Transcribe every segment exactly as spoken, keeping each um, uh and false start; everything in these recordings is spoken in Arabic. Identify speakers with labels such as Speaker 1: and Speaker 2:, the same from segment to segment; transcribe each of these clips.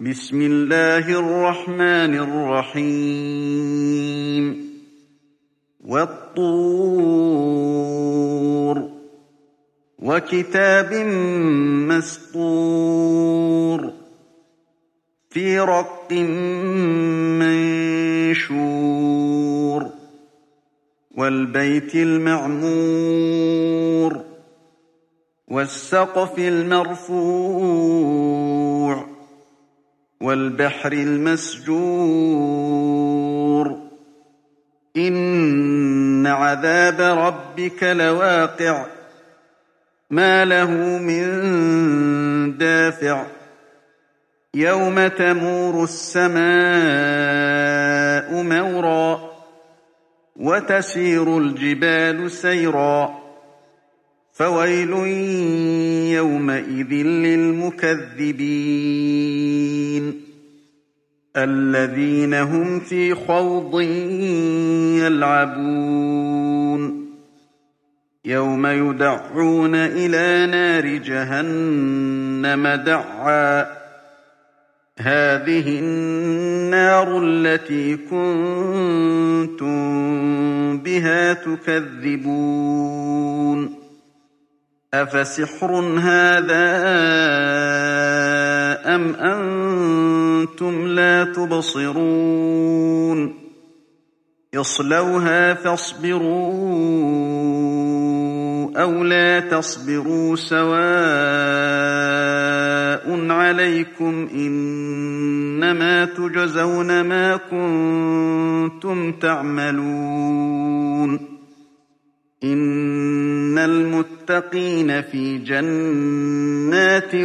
Speaker 1: بسم الله الرحمن الرحيم والطور وكتاب مسطور في رق منشور والبيت المعمور والسقف المرفوع والبحر المسجور إن عذاب ربك لواقع ما له من دافع يوم تمور السماء مورا وتسير الجبال سيرا فويل يومئذ للمكذبين الذين هم في خوض يلعبون يوم يدعون إلى نار جهنم دعا هذه النار التي كنتم بها تكذبون أفسحر هذا أم أنتم لا تبصرون اصلوها فاصبروا أو لا تصبروا سواء عليكم إنما تجزون ما كنتم تعملون إن المتقين في جنات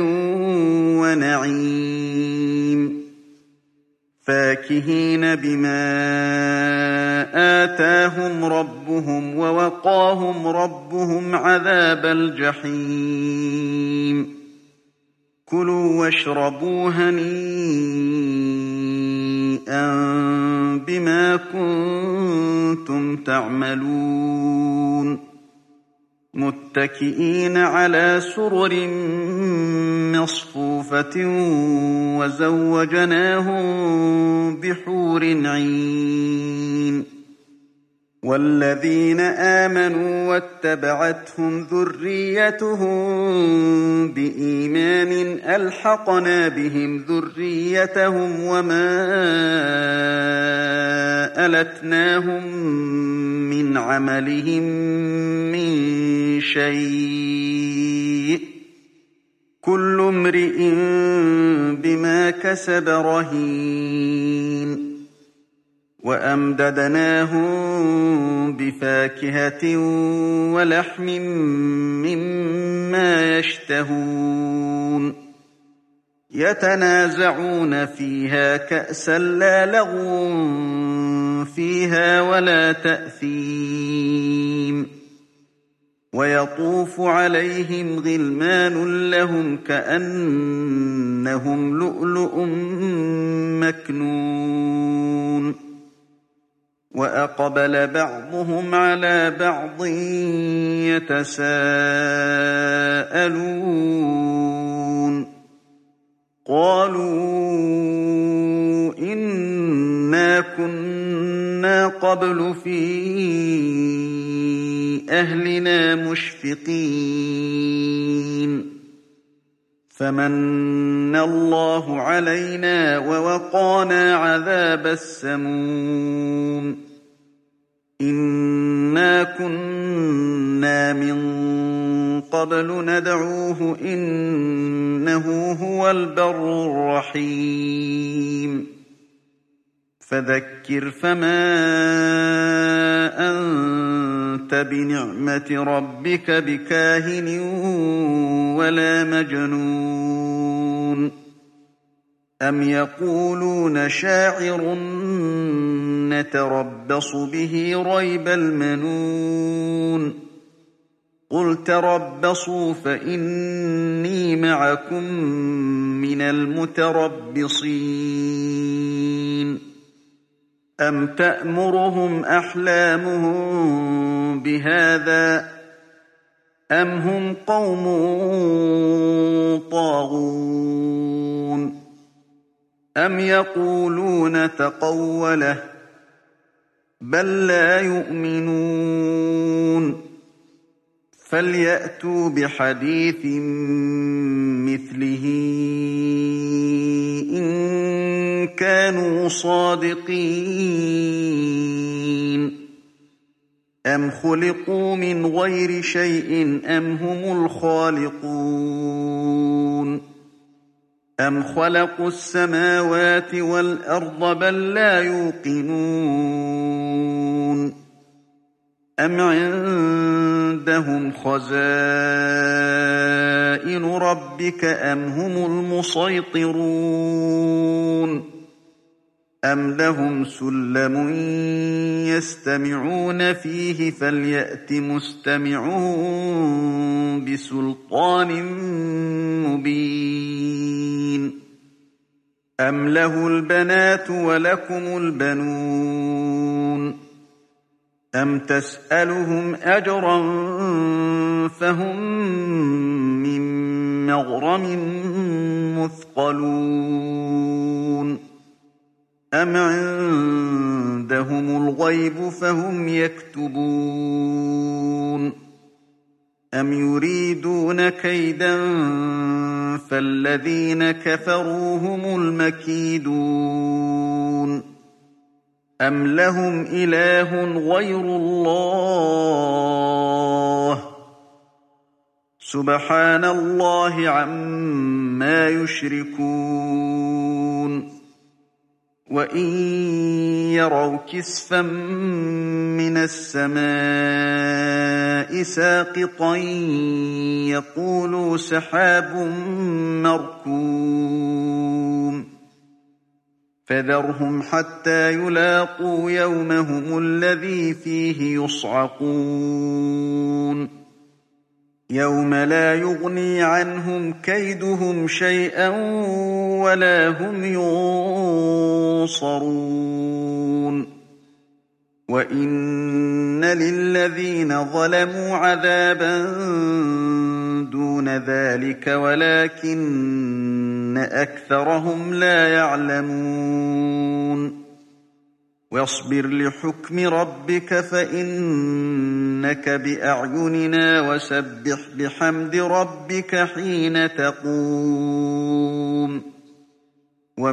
Speaker 1: ونعيم فاكهين بما آتاهم ربهم ووقاهم ربهم عذاب الجحيم كلوا واشربوا هنيئا بما كنتم تعملون متكئين على سرر مصفوفة وزوجناهم بحور عين والذين آمنوا واتبعتهم ذريتهم بإيمان ألحقنا بهم ذريتهم وما ألتناهم من عملهم من شيء كل امرئ بما كسب رهين وأمددناهم بفاكهة ولحم مما يشتهون يتنازعون فيها كأسا لا لغو فيها ولا تأثيم ويطوف عليهم غلمان لهم كأنهم لؤلؤ مكنون وأقبل بعضهم على بعض يتساءلون قالوا إنا كنا قبل في أهلنا مشفقين فمن الله علينا ووقانا عذاب السموم إنا كنا من قبل ندعوه إنه هو البر الرحيم فذكر فما أنت بنعمة ربك بكاهن ولا مجنون أم يقولون شاعر نتربص به ريب المنون قل تربصوا فإني معكم من المتربصين أم تأمرهم أحلامهم بهذا أم هم قوم طاغون أَمْ يَقُولُونَ تَقَوَّلَهُ بَل لَّا يُؤْمِنُونَ فَلْيَأْتُوا بِحَدِيثٍ مِّثْلِهِ إِن كَانُوا صَادِقِينَ أَمْ خُلِقُوا مِنْ غَيْرِ شَيْءٍ أَمْ هُمُ الْخَالِقُونَ أَمْ خَلَقُوا السَّمَاوَاتِ وَالْأَرْضَ بَل لَّا يُوقِنُونَ أَمْ عِندَهُمْ خَزَائِنُ رَبِّكَ أَمْ هُمُ الْمُصَيْطِرُونَ أَمْ لَهُمْ سُلَّمٌ يَسْتَمِعُونَ فِيهِ فَلْيَأْتِ مُسْتَمِعُهُم بِسُلْطَانٍ مُّبِينٍ أَمْ لَهُ الْبَنَاتُ وَلَكُمُ الْبَنُونَ أَمْ تَسْأَلُهُمْ أَجْرًا فَهُم مِّن مَّغْرَمٍ مُّثْقَلُونَ أَمْ عِندَهُمُ الْغَيْبُ فَهُمْ يَكْتُبُونَ أَمْ يُرِيدُونَ كَيْدًا فَالَّذِينَ كَفَرُوا هُمُ الْمَكِيدُونَ أَمْ لَهُمْ إِلَٰهٌ غَيْرُ اللَّهِ سُبْحَانَ اللَّهِ عَمَّا يُشْرِكُونَ وَإِن يَرَوْا كِسْفًا مِّنَ السَّمَاءِ سَاقِطًا يَقُولُوا سَحَابٌ مَّرْكُومٌ فَذَرْهُمْ حَتَّىٰ يُلَاقُوا يَوْمَهُمُ الَّذِي فِيهِ يُصْعَقُونَ يَوْمَ لَا يُغْنِي عَنْهُمْ كَيْدُهُمْ شَيْئًا وَلَا هُمْ يُنصَرُونَ وَإِنَّ لِلَّذِينَ ظَلَمُوا عَذَابًا دُونَ ذَٰلِكَ وَلَٰكِنَّ أَكْثَرَهُمْ لَا يَعْلَمُونَ وَاصْبِرْ لِحُكْمِ رَبِّكَ فَإِنَّكَ بِأَعْيُنِنَا وَسَبِّحْ بِحَمْدِ رَبِّكَ حِينَ تَقُومُ وَمِنَ اللَّيْلِ فَسَبِّحْهُ وَإِدْبَارَ النُّجُومِ